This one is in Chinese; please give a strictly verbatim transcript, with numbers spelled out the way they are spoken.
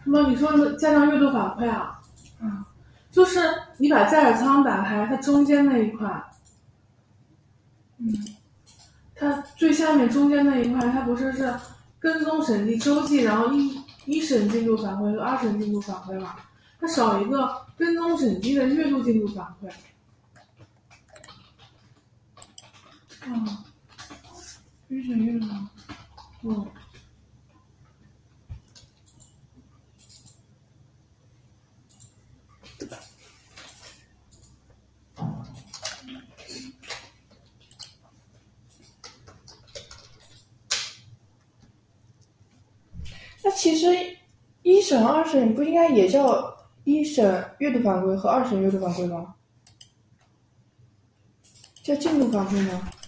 什么？你说的家长阅读反馈啊？ 嗯， 就是你把驾驶舱打开，它中间那一块， 嗯， 它最下面中间那一块，它不是是跟踪审计周记，然后一一审进度反馈和二审进度反馈嘛？它少一个跟踪审计的月度进度反馈。 哦，一审阅读， 嗯。 那其实一审、二审不应该也叫一审阅读反馈和二审阅读反馈吗？叫进度反馈吗？